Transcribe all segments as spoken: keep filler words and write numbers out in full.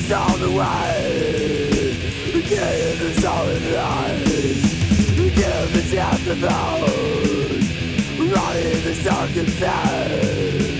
us all the way. Give us all the light. Give us half the vote. Run in this dark inside.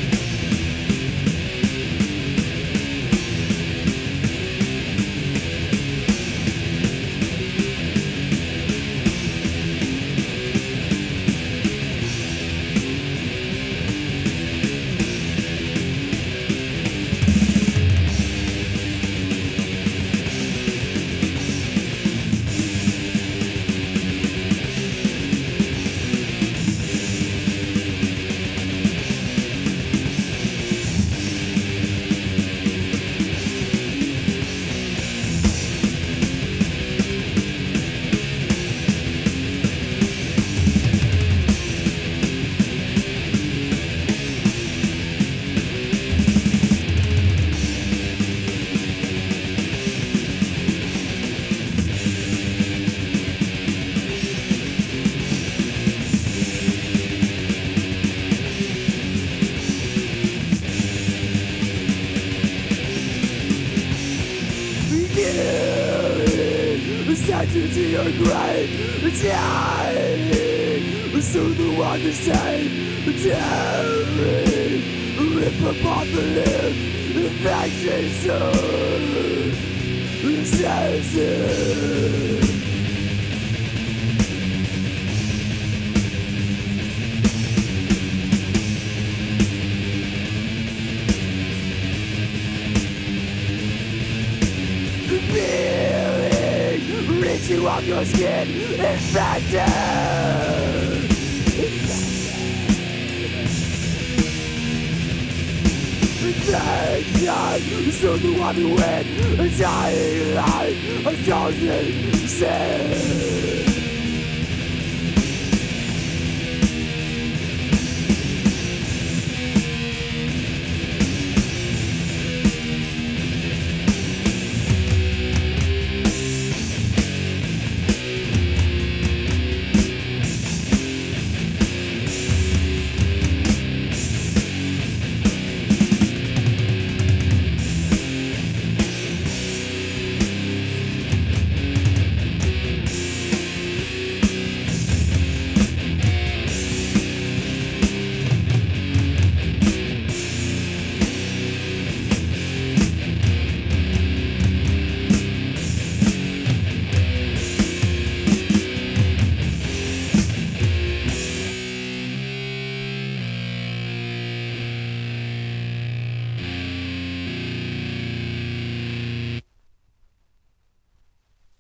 Statue to your grave, dying, so the one to say, tearing, rip apart the limbs, infection soul, says it. You off your skin, infected. Thank God, so the one who win, dying life, a thousand sin.